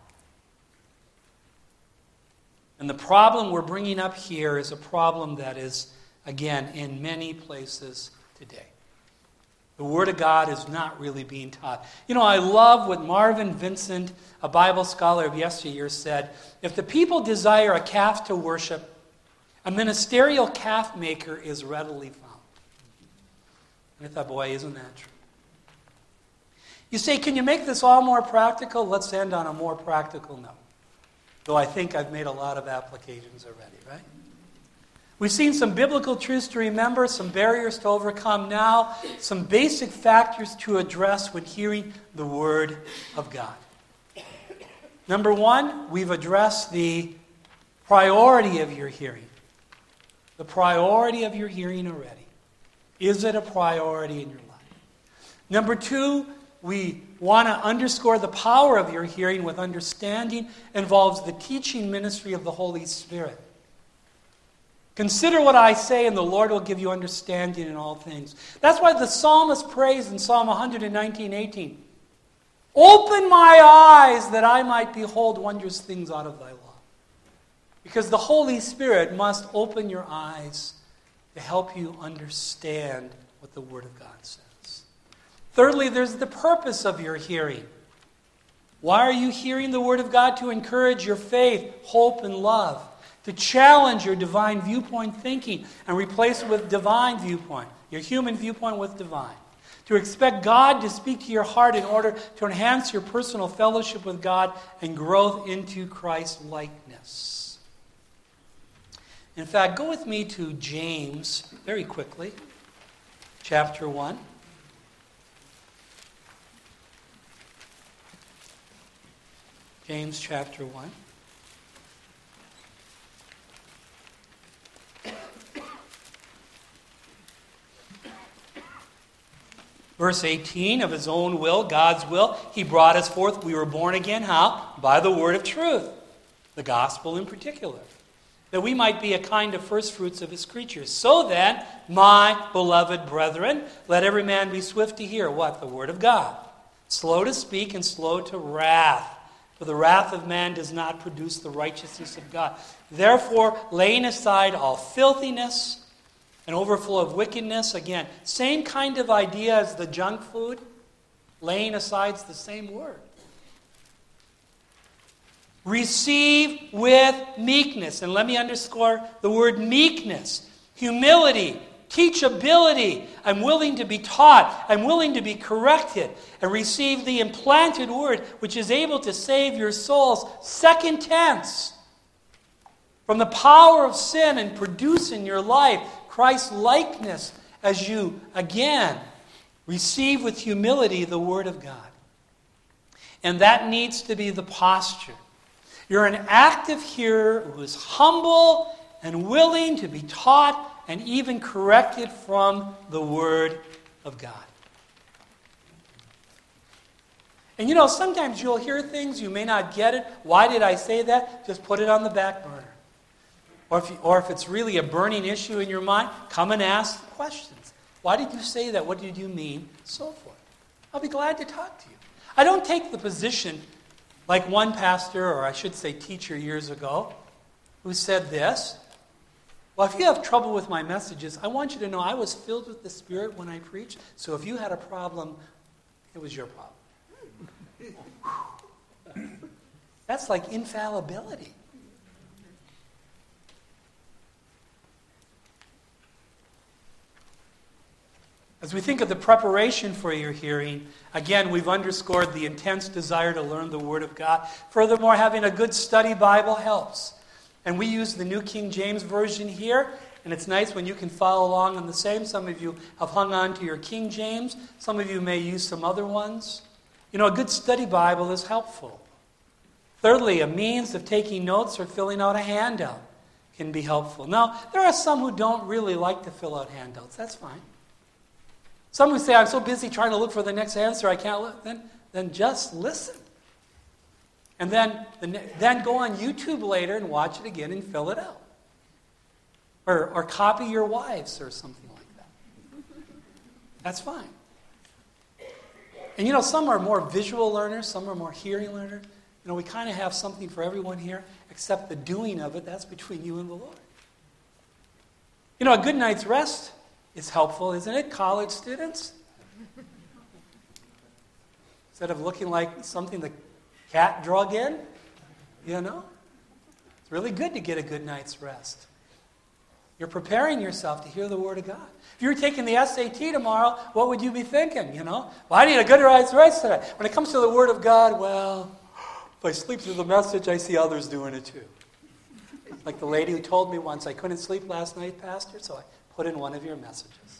And the problem we're bringing up here is a problem that is, again, in many places today. The Word of God is not really being taught. I love what Marvin Vincent, a Bible scholar of yesteryear, said. If the people desire a calf to worship, a ministerial calf maker is readily found. And I thought, boy, isn't that true? You say, can you make this all more practical? Let's end on a more practical note. Though I think I've made a lot of applications already, right? We've seen some biblical truths to remember, some barriers to overcome now, some basic factors to address when hearing the Word of God. Number 1, we've addressed the priority of your hearing. The priority of your hearing already. Is it a priority in your life? Number 2, we want to underscore the power of your hearing with understanding involves the teaching ministry of the Holy Spirit. Consider what I say, and the Lord will give you understanding in all things. That's why the psalmist prays in Psalm 119:18. Open my eyes that I might behold wondrous things out of thy law. Because the Holy Spirit must open your eyes to help you understand what the Word of God says. Thirdly, there's the purpose of your hearing. Why are you hearing the Word of God? To encourage your faith, hope, and love. To challenge your divine viewpoint thinking and replace it with divine viewpoint, your human viewpoint with divine. To expect God to speak to your heart in order to enhance your personal fellowship with God and growth into Christ-likeness. In fact, go with me to James very quickly, chapter 1. James chapter 1. Verse 18, of his own will, God's will, he brought us forth. We were born again, how? By the word of truth, the gospel in particular, that we might be a kind of first fruits of his creatures. So then, my beloved brethren, let every man be swift to hear, what? The word of God. Slow to speak and slow to wrath. For the wrath of man does not produce the righteousness of God. Therefore, laying aside all filthiness and overflow of wickedness, again, same kind of idea as the junk food. Laying aside is the same word. Receive with meekness. And let me underscore the word meekness. Humility. Teachability. I'm willing to be taught. I'm willing to be corrected. And receive the implanted word which is able to save your souls. Second tense. From the power of sin and produce in your life Christ's likeness as you, again, receive with humility the Word of God. And that needs to be the posture. You're an active hearer who is humble and willing to be taught and even corrected from the Word of God. And you know, sometimes you'll hear things, you may not get it. Why did I say that? Just put it on the back burner. Or if it's really a burning issue in your mind, come and ask questions. Why did you say that? What did you mean? So forth. I'll be glad to talk to you. I don't take the position like one pastor, or I should say teacher years ago, who said this. Well, if you have trouble with my messages, I want you to know I was filled with the Spirit when I preached, so if you had a problem, it was your problem. That's like infallibility. As we think of the preparation for your hearing, again, we've underscored the intense desire to learn the Word of God. Furthermore, having a good study Bible helps. And we use the New King James Version here, and it's nice when you can follow along on the same. Some of you have hung on to your King James. Some of you may use some other ones. You know, a good study Bible is helpful. Thirdly, a means of taking notes or filling out a handout can be helpful. Now, there are some who don't really like to fill out handouts. That's fine. Some who say, I'm so busy trying to look for the next answer, I can't look. Then just listen. And then go on YouTube later and watch it again and fill it out. Or copy your wives or something like that. That's fine. And you know, some are more visual learners, some are more hearing learners. You know, we kind of have something for everyone here, except the doing of it, that's between you and the Lord. You know, a good night's rest is helpful, isn't it, college students? Instead of looking like something the cat drug in, you know? It's really good to get a good night's rest. You're preparing yourself to hear the Word of God. If you were taking the SAT tomorrow, what would you be thinking, you know? Well, I need a good night's rest today. When it comes to the Word of God, well, if I sleep through the message, I see others doing it too. Like the lady who told me once, I couldn't sleep last night, Pastor, so I put in one of your messages.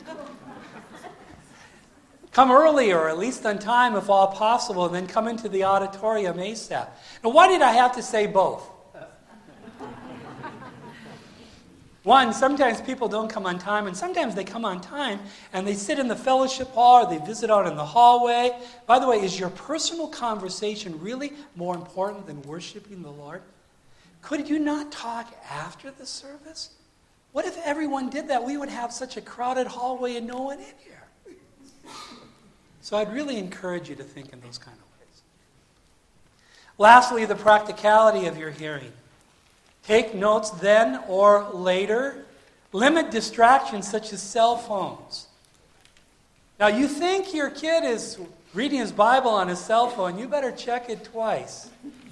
Come early, or at least on time if all possible, and then come into the auditorium ASAP. Now, why did I have to say both? One, sometimes people don't come on time, and sometimes they come on time and they sit in the fellowship hall or they visit out in the hallway. By the way, is your personal conversation really more important than worshiping the Lord? Could you not talk after the service? What if everyone did that? We would have such a crowded hallway and no one in here. So I'd really encourage you to think in those kind of ways. Lastly, the practicality of your hearing. Take notes then or later. Limit distractions such as cell phones. Now, you think your kid is reading his Bible on his cell phone, you better check it twice.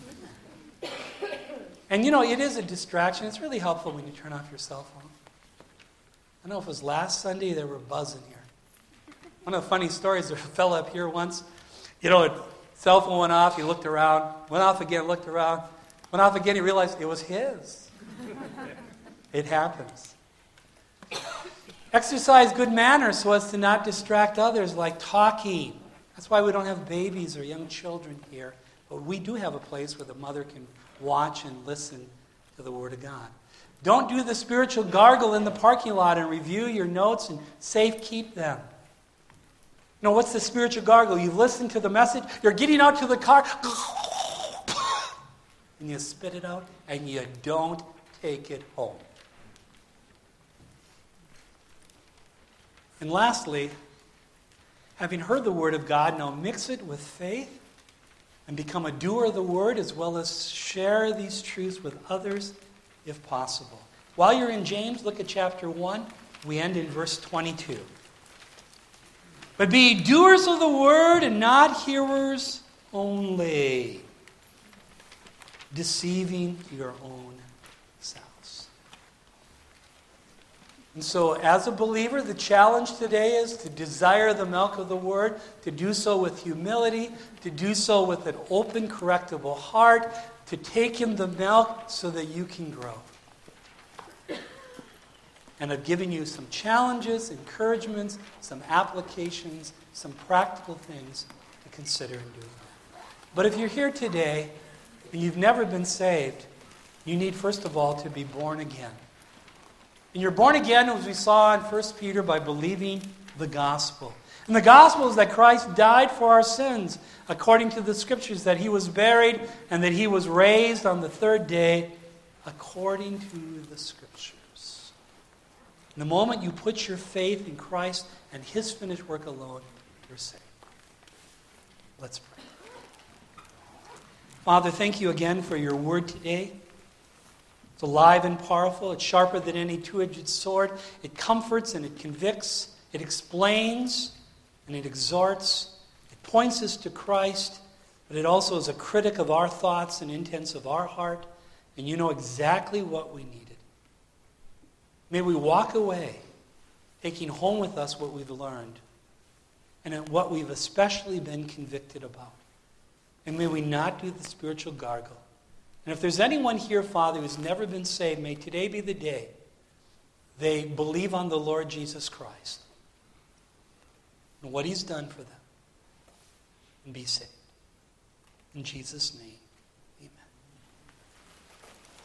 And it is a distraction. It's really helpful when you turn off your cell phone. I don't know if it was last Sunday, they were buzzing here. One of the funny stories, there was a fellow up here once, cell phone went off, he looked around, went off again, looked around, went off again, he realized it was his. It happens. Exercise good manners so as to not distract others, like talking. That's why we don't have babies or young children here. But we do have a place where the mother can watch and listen to the Word of God. Don't do the spiritual gargle in the parking lot and review your notes and safe-keep them. What's the spiritual gargle? You've listened to the message, you're getting out to the car, and you spit it out, and you don't take it home. And lastly, having heard the Word of God, now mix it with faith and become a doer of the Word, as well as share these truths with others if possible. While you're in James, look at chapter 1. We end in verse 22. But be doers of the Word and not hearers only, deceiving your own selves. And so as a believer, the challenge today is to desire the milk of the Word, to do so with humility, to do so with an open, correctable heart, to take in the milk so that you can grow. And I've given you some challenges, encouragements, some applications, some practical things to consider in doing that. But if you're here today and you've never been saved, you need, first of all, to be born again. And you're born again, as we saw in 1 Peter, by believing the gospel. And the gospel is that Christ died for our sins, according to the Scriptures, that He was buried and that He was raised on the third day, according to the Scriptures. And the moment you put your faith in Christ and His finished work alone, you're saved. Let's pray. Father, thank you again for your word today. It's alive and powerful. It's sharper than any two-edged sword. It comforts and it convicts. It explains and it exhorts. It points us to Christ, but it also is a critic of our thoughts and intents of our heart. And you know exactly what we needed. May we walk away taking home with us what we've learned and what we've especially been convicted about. And may we not do the spiritual gargle. And if there's anyone here, Father, who's never been saved, may today be the day they believe on the Lord Jesus Christ and what He's done for them and be saved. In Jesus' name.